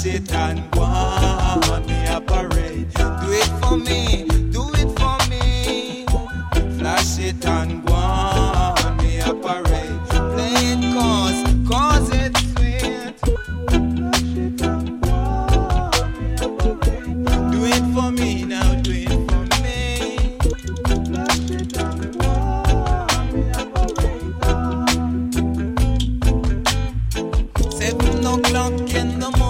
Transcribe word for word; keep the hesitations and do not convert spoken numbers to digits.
it and go on, me a parade. Do it for me, do it for me. Flash it and go on, me a parade. Play it cause, cause it's sweet. Flash it and go on, me a parade. Do it for me now, do it for me. Flash it and go on, me a parade. Seven o'clock in the morning.